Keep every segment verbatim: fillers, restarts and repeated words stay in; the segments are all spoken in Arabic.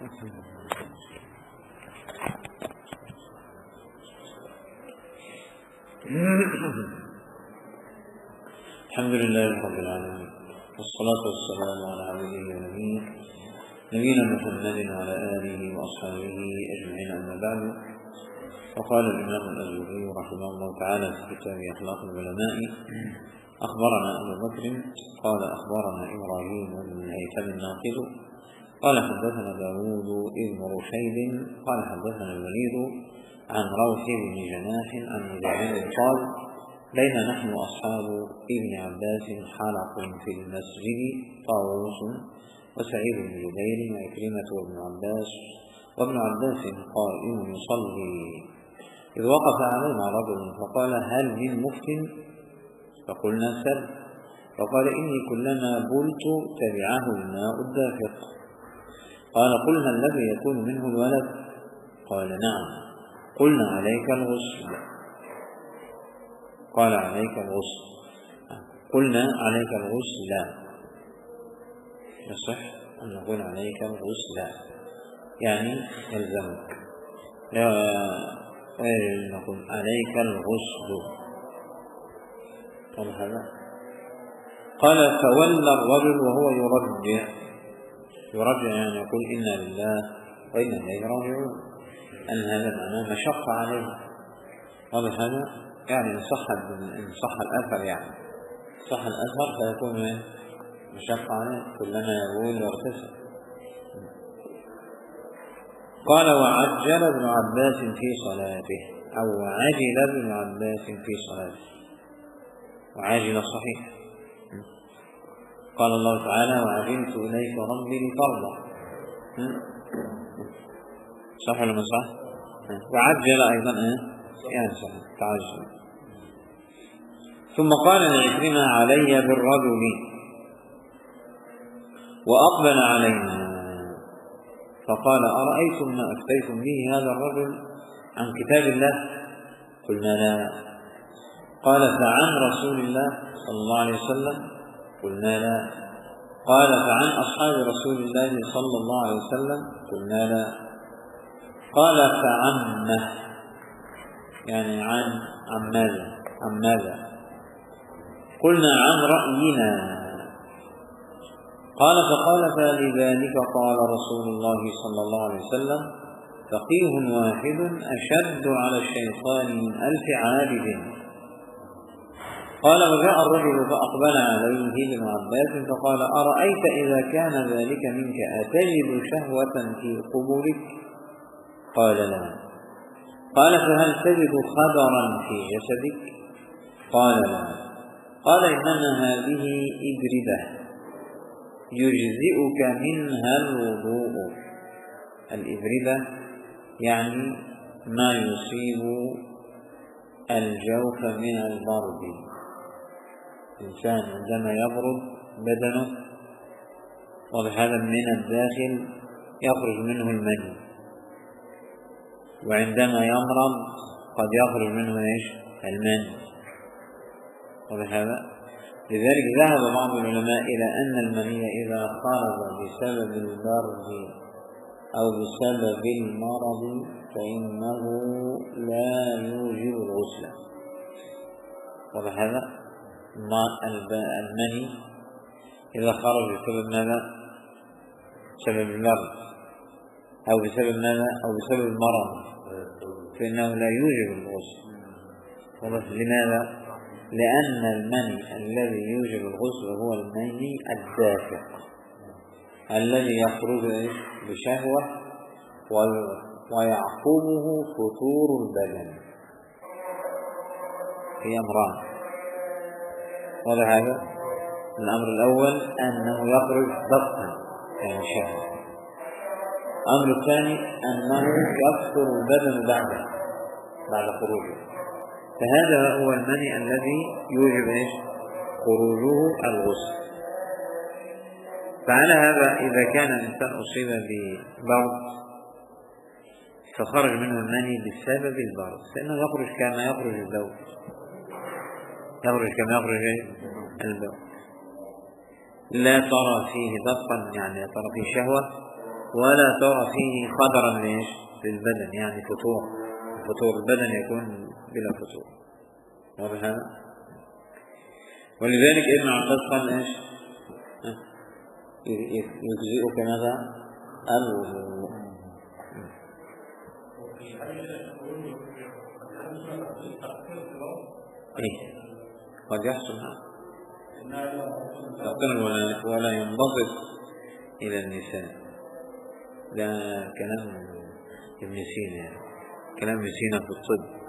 الحمد لله رب العالمين، والصلاة والسلام على عبده ونبيه نبينا محمد وعلى آله وأصحابه أجمعين، أما بعد. وقال الإمام الأجوري رحمه الله تعالى في كتاب أخلاق العلماء: أخبرنا أبو بكر قال أخبرنا إبراهيم بن الهيثم الناقد قال حدثنا داود بن رشيد قال حدثنا الوليد عن روح بن جناح عن مجاهد قال: بين نحن أصحاب ابن عباس حلق في المسجد طاووس وسعيد بن جبير وعكرمة وابن عباس وابن عباس قائم يصلي، إذ وقف علينا رجل فقال: هل من مفت؟ فقلنا: سل. فقال: إني كلما بلت تبعه الماء الدافق. قال: قلنا: الذي يكون منه الولد؟ قال: نعم. قلنا: عليك الغسل. قال: عليك الغسل. قلنا: عليك الغسل. لا يصح أن نقول عليك الغسل، يعني يلزمك، لا نقول عليك الغسل. هذا قال: فولى الرجل وهو يرجع يرجع يعني يقول: إنا لله وإنا إليه راجعون، أن هذا معناه مشقة عليه. واضح هذا؟ يعني إن صح إن صح الأثر يعني صح الأثر فيكون مشقة عليه كلما يقول واغتسل. قال: وعجل ابن عباس في صلاته، أو عجل ابن عباس في صلاته، وعاجل صحيح. قال الله تعالى: وعجلت إليك ربي لترضى. صح ولا مش صح؟ وعجل أيضا يعني صحيح، تعجل. ثم قال لعكرمة: علي بالرجل، وأقبل علينا فقال: أرأيتم ما أفتيتم به هذا الرجل عن كتاب الله؟ قلنا: لا. قال: فعن رسول الله صلى الله عليه وسلم؟ قلنا: لا. قال: فعن أصحاب رسول الله صلى الله عليه وسلم؟ قلنا: لا. قال: فعمه، يعني عن عن ماذا؟ عن ماذا؟ قلنا: عن رأينا. قال: فقال: فلذلك قال رسول الله صلى الله عليه وسلم: فقيه واحد أشد على الشيطان من ألف عابد. قال: وجاء الرجل فأقبل عليه ابن عباس فقال: أرأيت إذا كان ذلك منك أتجد شهوة في قبولك؟ قال: لا. قال: فهل تجد خبرا في جسدك؟ قال: لا. قال: إنما هذه إبردة يجزئك منها الوضوء. الإبردة يعني ما يصيب الجوف من البرد. الإنسان عندما يبرد بدنه، وهذا من الداخل يخرج منه المني، وعندما يمرض قد يخرج منه ايش؟ المني. وهذا لذلك ذهب بعض العلماء إلى أن المني إذا خرج بسبب البرد أو بسبب المرض فإنه لا يوجب الغسل. وهذا المني إذا خرج بسبب ماذا؟ بسبب المرض أو بسبب ماذا؟ أو بسبب المرض فإنه لا يوجب الغسل. لماذا؟ لأن المني الذي يوجب الغسل هو المني الدافق الذي يخرج بشهوة ويعقبه فتور البدن في أمران. وهذا الأمر الأول أنه يخرج ضغطا يعني شهوة. الأمر الثاني أنه يكثر البدن بعده بعد خروجه، فهذا هو المني الذي يوجب ايش؟ خروجه الغسل. فعلى هذا إذا كان الإنسان أصيب ببرد فخرج منه المني بسبب البرد فإنه يخرج كما يخرج البول، يخرج كما يخرج البول، لا ترى فيه ضغطا يعني ترى فيه شهوة ولا ترى فيه خضرا ليش للبدن، يعني فتور، فتور البدن يكون بلا فتور. واضح هذا؟ ولذلك ابن عباس قال ايش؟ يجزئك ماذا؟ الوضوء. ايه قد يحصل هذا ولا, ولا ينضبط الى النساء. ده كلام ابن سينا، يعني كلام ابن سينا في الطب.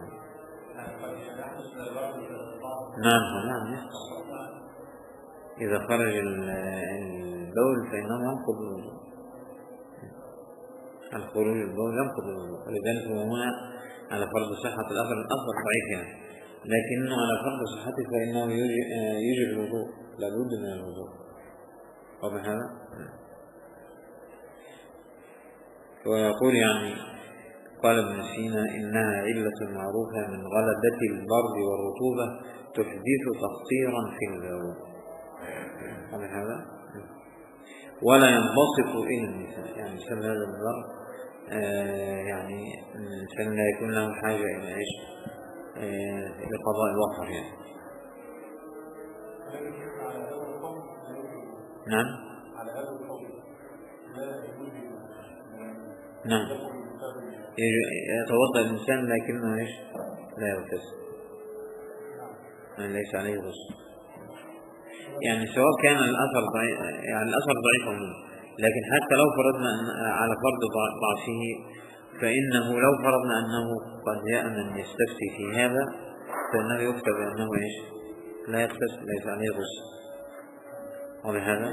نعم نعم يحصل. إذا خرج البول فإنه ينقض الوضوء، الخروج البول ينقض الوضوء. ولذلك هو هنا على فرض صحة الأثر، الأثر ضعيف يعني، لكنه على فرض صحته فإنه يجب الوضوء، لا بد من الوضوء. واضح هذا؟ ويقول يعني قال ابن سينا إنها علة معروفة من غلبة البرد والرطوبة تحدث تقصيرا في البول. واضح هذا؟ ولا ينبسط إلى النساء، يعني مثل هذا البرد آه يعني الإنسان لا يكون له حاجة إلى إيش؟ آه لقضاء الوفر يعني. نعم نعم يتوضأ الإنسان لكنه إيش؟ لا يغتسل، يعني ليس عليه غسل. يعني سواء كان الأثر ضعيف، يعني الأثر ضعيف منه، لكن حتى لو فرضنا على فرض ضعفه فإنه لو فرضنا أنه قد جاء من يستفتي في هذا فإنه يكتب أنه إيش؟ لا يغتسل، ليس عليه غسل. وبهذا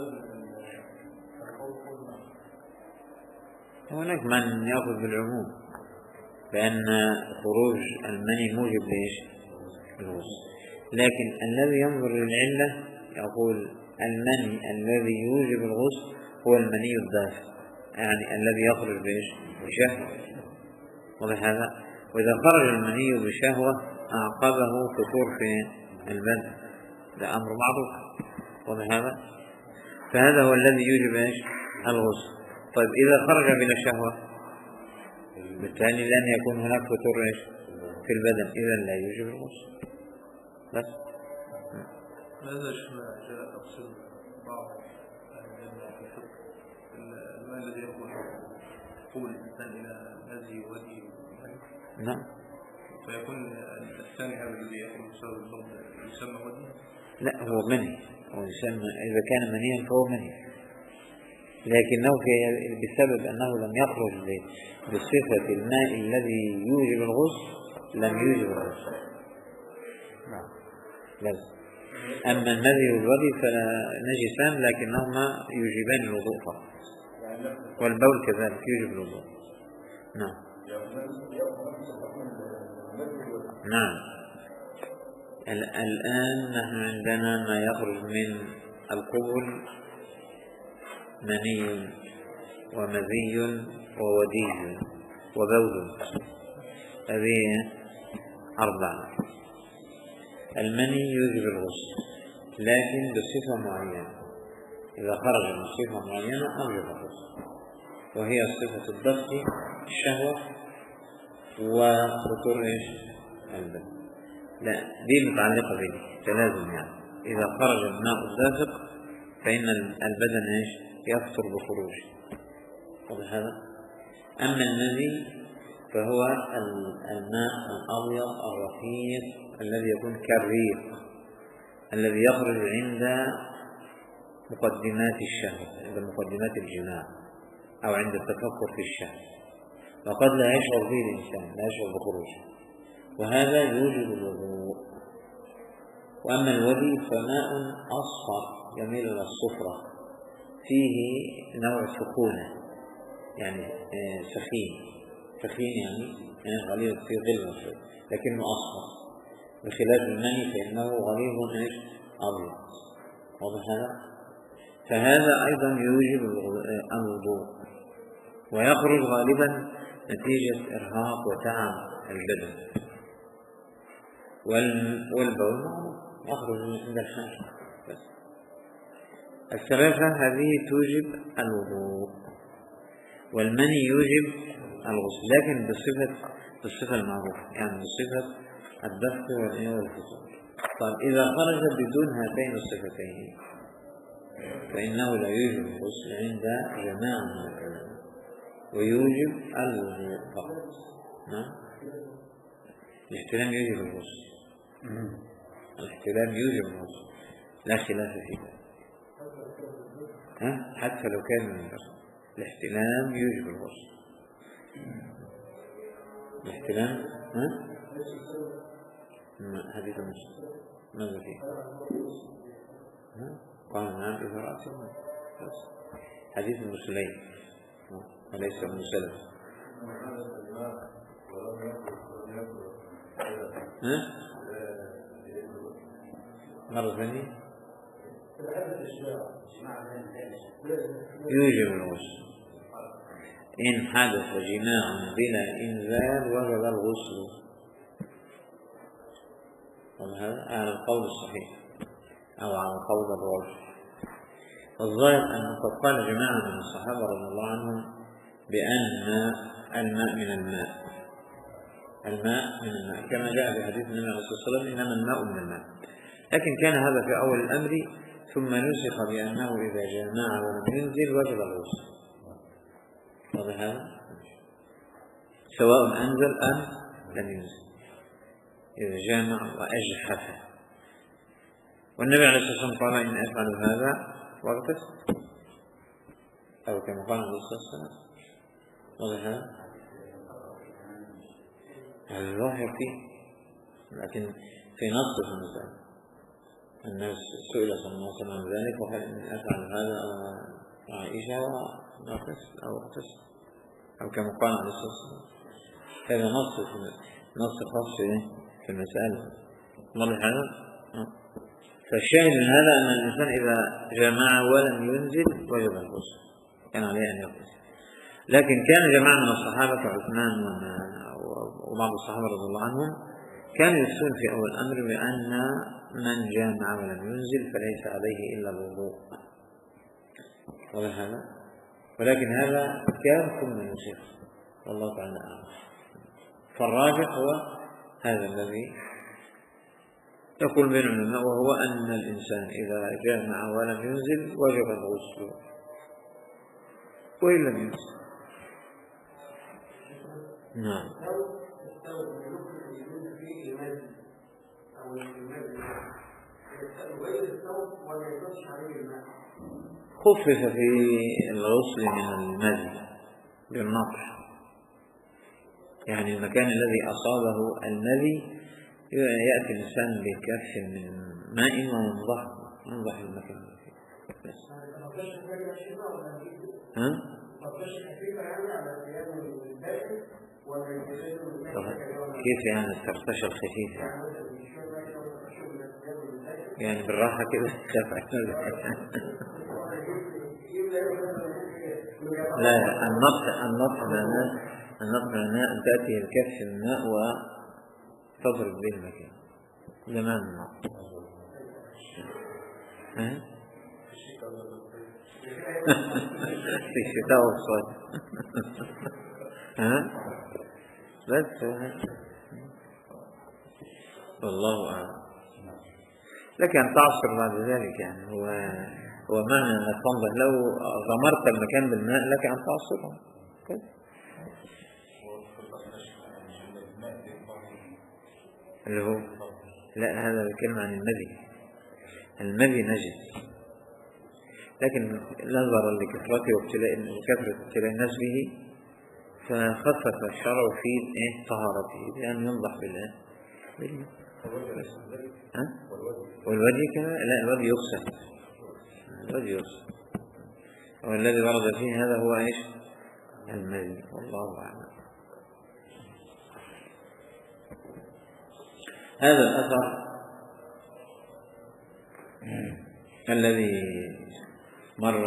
هناك من يأخذ بالعموم بأن خروج المني موجب ليش؟ الغسل. لكن الذي ينظر للعلة يقول المني الذي يوجب الغسل هو المني الدافئ، يعني الذي يخرج بإيش؟ بشهوة. وبهذا وإذا خرج المني بشهوة أعقبه فطور في البدن، ده أمر معروف. وبهذا فهذا هو الذي يوجب إيش؟ الغسل. طيب إذا خرج بلا شهوة بالتالي لن يكون هناك فطور إيش؟ في البدن، إذا لا يوجب الغسل. بس ماذا جاء تقصد بعض العلماء في الفقه الماء الذي يكون قول الإنسان إلى نزي ودي؟ نعم. فيكون الثاني هذا الذي يكون بسبب الضغط يسمى ودي؟ لا هو مني، هو يسمى إذا كان منيا فهو مني، لكنه بسبب أنه لم يخرج بصفة الماء الذي يوجب الغسل لم يوجب الغسل. نعم. لازم. أما النزي والودي فلا نجسان لكنهما يوجبان الوضوء فقط، والبول كذلك يوجب الوضوء. نعم نعم. الآن نحن عندنا ما يخرج من القبل مني ومذي وودي وبول، هذه أربعة. المني يوجب الغسل لكن بصفة معينة، إذا خرج من صفة معينة أوجب الغسل، وهي صفة الدفق الشهوة وفطور إيش؟ البدن. لا دي متعلقة به تلازم، يعني إذا خرج الماء الدافق فإن البدن إيش؟ يفطر بخروجه. وبهذا أما النزي فهو الماء الأبيض الرقيق الذي يكون كالريق، الذي يخرج عند مقدمات الشهوة، عند مقدمات الجماع أو عند التفكر في الشهوة، وقد لا يشعر به الإنسان، لا يشعر بخروجه، وهذا يوجب الوضوء. وأما الودي فماء أصفر يميل إلى الصفرة، فيه نوع سخونة، يعني سخين، سخين يعني يعني غليظ في غلظة لكنه أصفر، بخلاف المني فإنه غليظ إيش؟ أبيض. واضح هذا؟ فهذا أيضا يوجب الوضوء، ويخرج غالبا نتيجة إرهاق وتعب البدن، والبول يخرج عند الحاجة. الثلاثة هذه توجب الوضوء. والمني يوجب الغسل لكن بالصفة بالصفة المعروفة، يعني بصفة الدفق والفصول. طيب إذا خرج بدون هاتين الصفتين فإنه لا يوجب الغسل عند جماعة من العلماء ويوجب الوضوء فقط. نعم، الاحتلام يوجب الغسل، الاحتلام يوجب الغسل لا خلاف في ذلك، ها حتى لو كان من البشر الاحتلام يوجب الغسل. الاحتلام ها حديث مسلم ماذا فيه؟ ها قال نعم إذا رأت الماء، حديث المسلمين وليس المسلم. ها مرة ثانية يوجب الغسل إن حدث جماع بلا إنزال وجب الغسل، وهذا على القول الصحيح أو على القول الراجح. والظاهر أنه قد قال جماعة من الصحابة رضي الله عنهم بأن الماء من الماء، الماء من الماء كما جاء في حديث النبي عليه الصلاة والسلام إنما الماء من الماء، لكن كان هذا في أول الأمر ثم نسخ بأنه إذا جامع ولم ينزل وجب الغسل. واضح هذا؟ سواء أنزل أم لم ينزل إذا جامع وأجحف. والنبي عليه الصلاة والسلام قال إن أفعل هذا واغتسل، أو كما قال عليه الصلاة والسلام. واضح هذا؟ هذا ظاهر فيه، لكن في نص في المسألة الناس سئل صلى الله عليه وسلم ذلك وقال إن أفعل هذا عائشة واغتسل أو اغتسل أو كما قال عليه الصلاة والسلام. هذا نص نص خاص في المسألة. واضح هذا؟ فالشاهد من هذا أن الإنسان إذا جمع ولم ينزل وجب الغسل، كان عليه أن يغتسل. لكن كان جماعة من الصحابة كعثمان وبعض الصحابة رضي الله عنهم كانوا يفتون في أول الأمر بأن من جامع ولم ينزل فليس عليه إلا الوضوء. واضح هذا؟ ولكن هذا كان ثم ينسخ والله تعالى أعلم. فالراجح هو هذا الذي يقول بين العلماء، وهو أن الإنسان إذا جامع ولم ينزل وجب الغسل وإن لم ينزل. نعم. خفف في الغسل من المذي بالنطح، يعني المكان الذي أصابه المذي يأتي الإنسان بكف من ماء وينضح ينضح المكان بس. ها؟ كيف يعني الترتشة الخفيفة؟ يعني بالراحة كده لا، النطح النطح معناه النطح معناه أن تأتي الكف الماء وتضرب به المكان زمان النطح. ها؟ في الشتاء والصيف. ها؟ بس والله أعلم. لك أن تعصر بعد ذلك، يعني هو هو معنى أنك تنظر لو غمرت المكان بالماء لك أن تعصره كده. اللي هو لا، هذا الكلمة عن المذي. المذي نجس، لكن نظرا لكثرته وكثرة ابتلاء الناس به فخفف الشرع في ايه طهارته بأن ينضح بالله. ها؟ والوجه كمان لا، الوجه يغسل، الوجه يغسل، والذي ورد فيه هذا هو ايش؟ المذي، والله أعلم. هذا الأثر الذي مر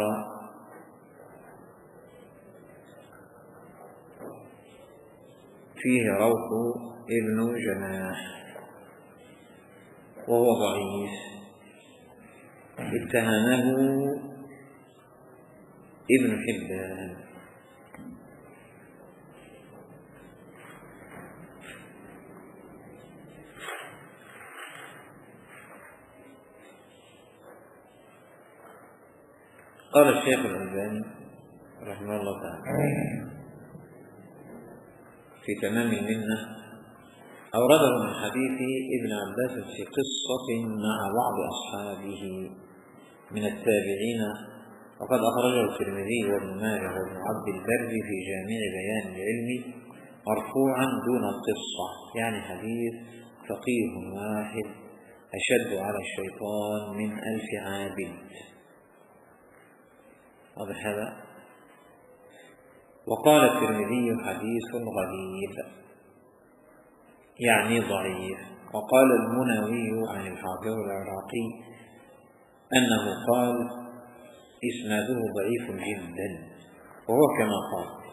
فيه روح ابن جناح وهو ضعيف، اتهمه ابن حبان قال الشيخ الألباني رحمه الله تعالى في تمام المنة أورده من حديث ابن عباس في قصة مع بعض أصحابه من التابعين، وقد أخرجه الترمذي وابن ماجه وابن عبد البر في جامع بيان العلم مرفوعا دون القصة، يعني حديث فقيه واحد أشد على الشيطان من ألف عابد. واضح هذا؟ وقال الترمذي حديث غريب يعني ضعيف. وقال المنوي عن الحافظ العراقي أنه قال إسناده ضعيف جدا، وهو كما قال،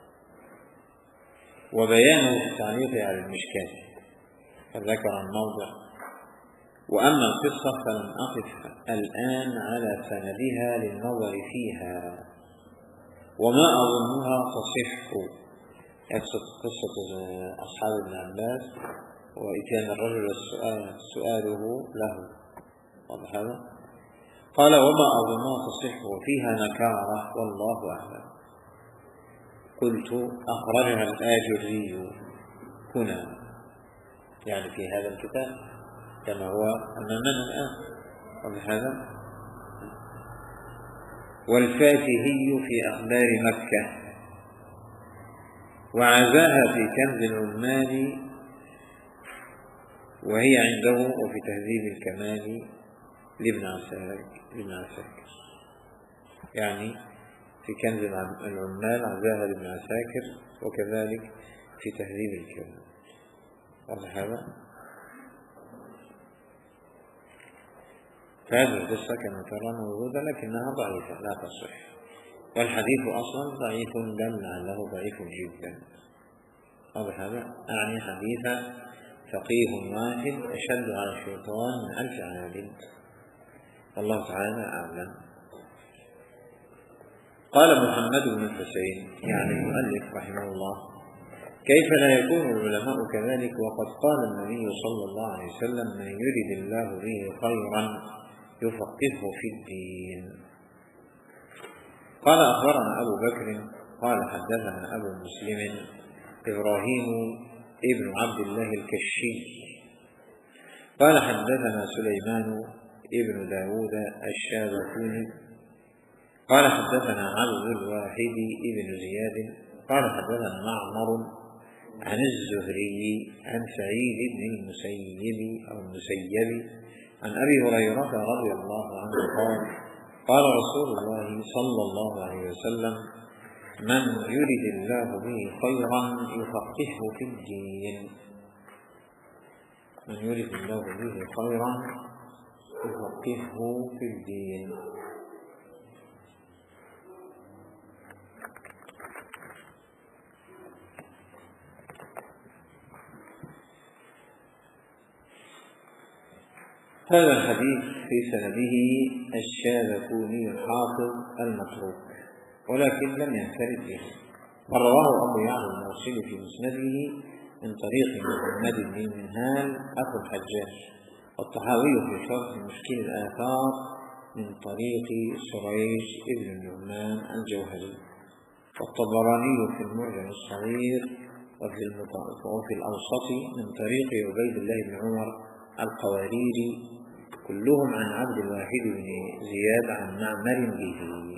وبيانه في التعليق على المشكاة فذكر الموضع. وأما القصة فلم أقف الآن على سندها للنظر فيها، وما أظنها تصح. قصة أصحاب ابن عباس وإتيان الرجل السؤال سؤاله له. واضح هذا؟ قال وما أظنها تصح وفيها نكارة والله أعلم. قلت أخرجها الآجري هنا، يعني في هذا الكتاب كما هو أمامنا الآن. واضح هذا؟ والفاكهي في أخبار مكة، وعزاها في كنز العمال وهي عنده، وفي تهذيب الكمال لابن عساكر، يعني في كنز العمال عزاها لابن عساكر، وكذلك في تهذيب الكمال. واضح هذا؟ فهذه القصة كما ترى موجودة لكنها ضعيفة لا تصح، والحديث أصلا ضعيف بل لعله ضعيف جدا. واضح هذا؟ أعني حديث فقيه واحد أشد على الشيطان من ألف عابد. الله تعالى أعلم. قال محمد بن الحسين يعني المؤلف رحمه الله كيف لا يكون العلماء كذلك وقد قال النبي صلى الله عليه وسلم من يرد الله به خيرا يفقهه في الدين. قال أخبرنا أبو بكر قال حدثنا أبو مسلم إبراهيم ابن عبد الله الكشي قال حدثنا سليمان ابن داود الشاذلي قال حدثنا عبد الواحد ابن زياد قال حدثنا معمر عن الزهري عن سعيد بن المسيب أو المسيب عن أبي هريرة رضي الله عنه قال قال رسول الله صلى الله عليه وسلم من يرد الله به خيرا يفقهه في الدين. من يرد الله به خيرا يفقهه في الدين. هذا الحديث في سنده الشاذكوني الحافظ المتروك، ولكن لم ينفرد به، ورواه أبو يعلى الموصلي في مسنده من طريق محمد بن المنهال أخو الحجاج، والطحاوي في شرح مشكل الآثار من طريق سريج ابن النعمان الجوهري، والطبراني في المعجم الصغير وفي الأوسط من طريق عبيد الله بن عمر القواريري، كلهم عن عبد الواحد بن زياد عن معمر به.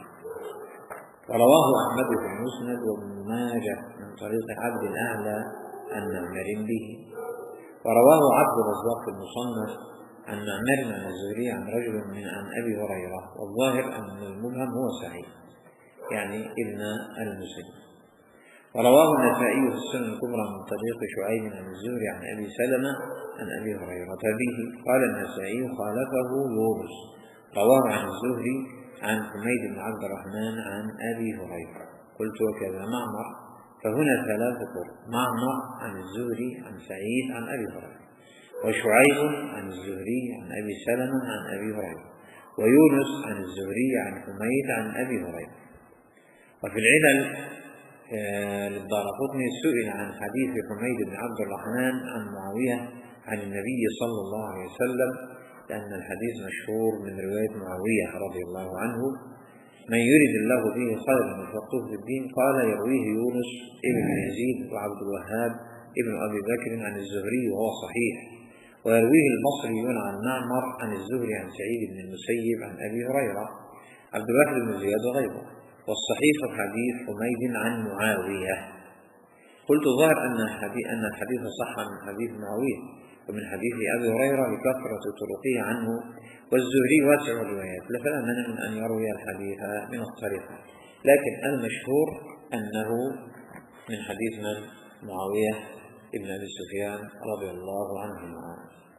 ورواه أحمد في المسند وابن ماجه من طريق عبد الأعلى عن معمر به. ورواه عبد الرزاق في المصنف عن معمر عن الزهري عن رجل من عن أبي هريرة، والظاهر أن المبهم هو سعيد يعني ابن المسيب. ورواه النسائي في السنن الكبرى من طريق شعيب عن الزهري عن أبي سلمة عن أبي هريرة به. قال النسائي خالفه يونس رواه عن الزهري عن حميد بن عبد الرحمن عن أبي هريرة. قلت وكذا معمر، فهنا ثلاث طرق: معمر عن الزهري عن سعيد عن أبي هريرة، وشعيب عن الزهري عن أبي سلمة عن أبي هريرة، ويونس عن الزهري عن حميد عن أبي هريرة. وفي العلل للدارقطني سئل عن حديث حميد بن عبد الرحمن عن معاوية عن النبي صلى الله عليه وسلم، لأن الحديث مشهور من رواية معاوية رضي الله عنه، من يرد الله به خيرا يفقهه في الدين. قال يرويه يونس ابن يزيد وعبد الوهاب ابن أبي بكر عن الزهري وهو صحيح، ويرويه البصريون عن معمر عن الزهري عن سعيد بن المسيب عن أبي هريرة عبد الواحد بن زياد وغيره. والصحيح حديث حميد عن معاوية. قلت ظاهر أن أن الحديث صح من حديث معاوية ومن حديث أبي هريرة لكثرة طرقه عنه، والزهري واسع الروايات فلا مانع من أن يروي الحديث من الطريقة، لكن المشهور أنه من حديث من؟ معاوية ابن أبي سفيان رضي الله عنهما.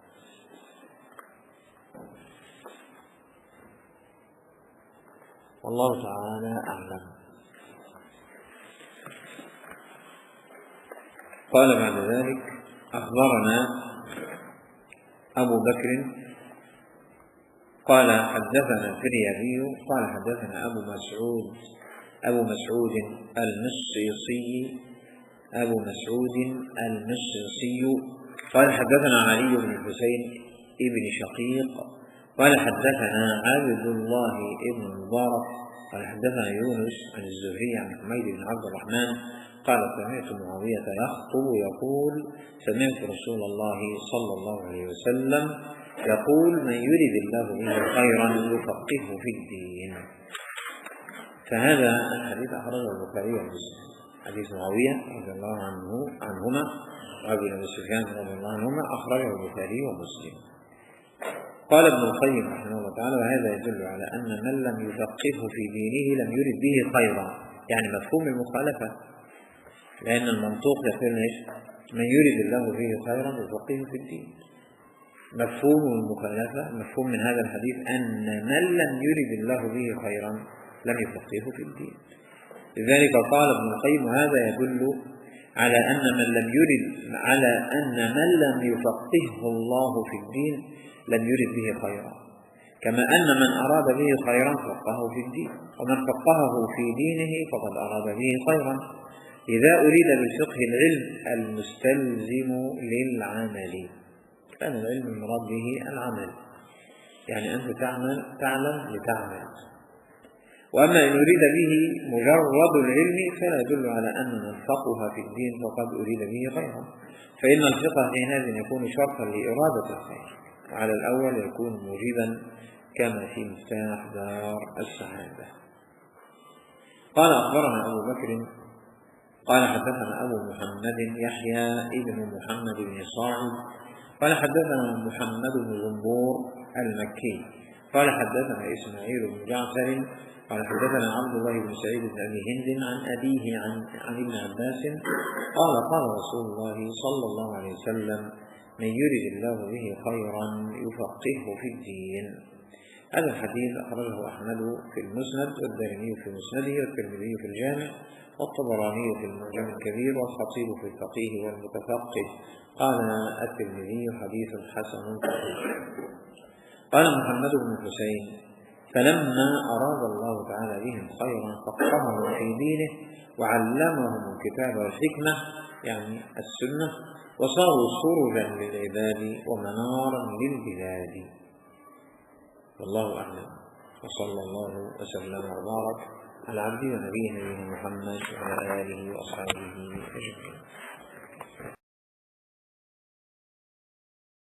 والله تعالى أعلم. قال بعد ذلك أخبرنا أبو بكر قال حدثنا الفريابي قال حدثنا أبو مسعود أبو مسعود المصيصي أبو مسعود المصيصي قال حدثنا علي بن الحسين ابن شقيق قال حدثنا عبد الله ابن المبارك قال حدثنا يونس عن الزهري عن حميد بن عبد الرحمن قال سمعت معاوية يخطب يقول سمعت رسول الله صلى الله عليه وسلم يقول من يرد الله به خيرا يفقهه في الدين. فهذا الحديث أخرجه البخاري ومسلم، حديث معاوية رضي الله عنه عنهما وابن أبي سفيان رضي الله عنهما أخرجه البخاري ومسلم. قال ابن القيم رحمه الله تعالى وهذا يدل على أن من لم يفقهه في دينه لم يرد به خيرا، يعني مفهوم المخالفة، لأن المنطوق يقول ايش؟ من يرد الله به خيرا يفقهه في الدين. مفهوم المخالفة مفهوم من هذا الحديث أن من لم يرد الله به خيرا لم يفقهه في الدين. لذلك قال ابن القيم هذا يدل على أن من لم يرد على أن من لم يفقهه الله في الدين لم يرد به خيرا، كما أن من أراد به خيرا فقهه في الدين، ومن فقهه في دينه فقد أراد به خيرا. إذا أريد بالفقه العلم المستلزم للعمل، كان العلم المراد به العمل، يعني أنت تعمل تعلم لتعمل. وأما إن أريد به مجرد العلم فلا يدل على أن من فقه في الدين فقد أريد به خيرا، فإن الفقه حينئذ يكون شرطا لإرادة الخير، وعلى الأول يكون موجبا كما في مفتاح دار السعادة. قال أخبرنا أبو بكر قال حدثنا أبو محمد يحيى ابن محمد بن صاعد قال حدثنا محمد بن زنبور المكي قال حدثنا إسماعيل بن جعفر قال حدثنا عبد الله بن سعيد بن أبي هند عن أبيه عن, عن ابن عباس قال قال رسول الله صلى الله عليه وسلم من يرد الله به خيرا يفقهه في الدين. هذا الحديث أخرجه أحمد في المسند والدارمي في مسنده والترمذي في الجامع والطبراني في المعجم الكبير والخطيب في الفقيه والمتفقه. قال الترمذي حديث حسن صحيح. قال محمد بن حسين فلما أراد الله تعالى بهم خيرا فقههم في دينه وعلمهم الكتاب والحكمة يعني السنة وصاروا سرجا للعباد ومنارا للبلاد. والله أعلم، وصلى الله وسلم وبارك على عبده ونبيه محمد وعلى آله وأصحابه أجمعين.